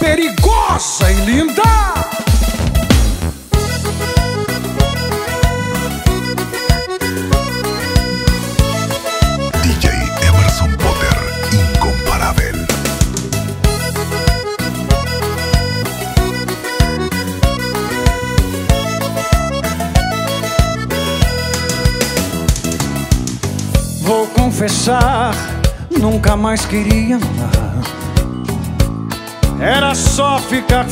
perigosa e linda. DJ Emerson Potter, incomparável. Vou confessar, nunca mais queria amar. Era só ficar.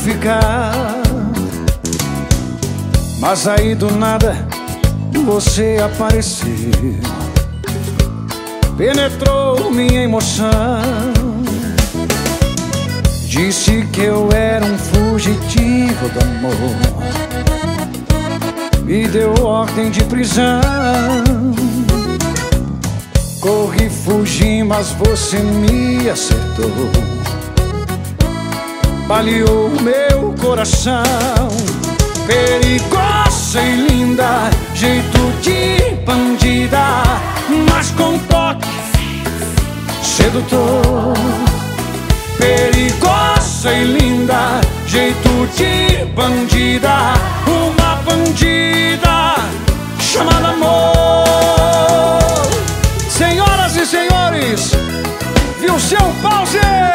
Mas aí do nada você apareceu, penetrou minha emoção. Disse que eu era um fugitivo do amor, me deu ordem de prisão. Corri, fugi, mas você me acertou, baleou meu coração. Perigosa e linda, jeito de bandida, mas com toque sedutor. Perigosa e linda, jeito de bandida, uma bandida chamada amor. Senhoras e senhores, viu seu pause?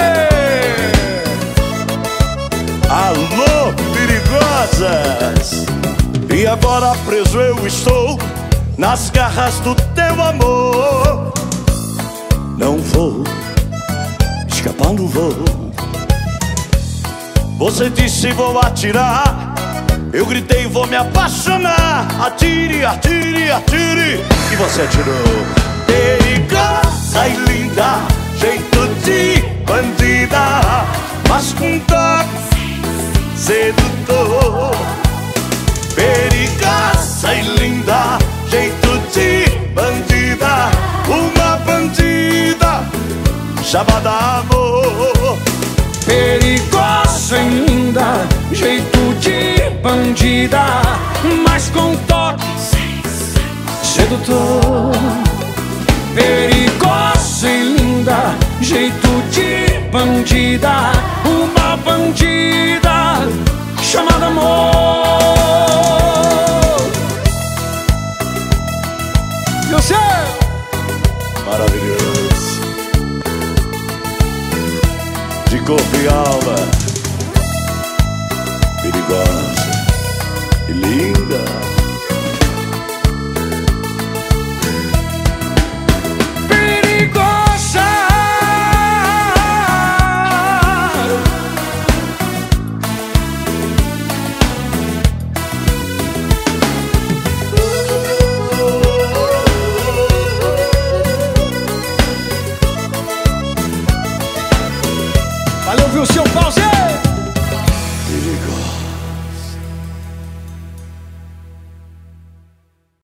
Alô, perigosas! E agora preso eu estou nas garras do teu amor. Não vou escapar, não vou. Você disse vou atirar, eu gritei vou me apaixonar. Atire, atire, atire, e você atirou. Perigosa e linda, jeito de bandida, mas com toque sedutor. Perigosa e linda, jeito de bandida, uma bandida chamada amor. Perigosa e linda, jeito de bandida, mas com toque sedutor. Perigosa e linda, jeito de bandida, uma bandida chamada amor. E você? Maravilhoso, de corpo e alma, perigosa e linda.